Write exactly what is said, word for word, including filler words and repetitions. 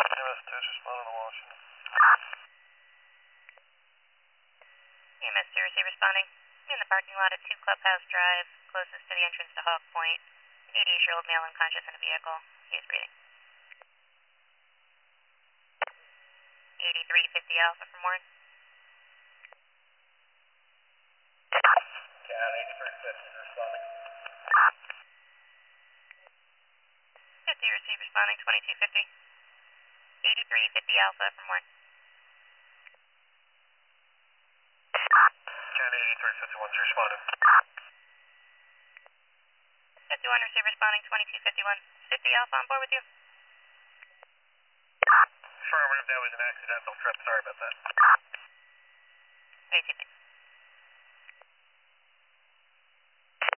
M S two is responding to Washington. E M S two receive responding. In the parking lot at two Clubhouse Drive, closest to the entrance to Hawk Point. An eighty-eight-year-old male unconscious in a vehicle. He is breathing. eighty-three fifty Alpha from Warren. Cat eighty-three fifty responding. fifty receive responding, twenty-two fifty. eighty-three fifty Alpha from Warren. Cat eighty-three fifty-one is responding. fifty-one receive responding, twenty-two fifty-one. fifty Alpha on board with you. Affirmative, that was an accidental trip. Sorry about that. A T P.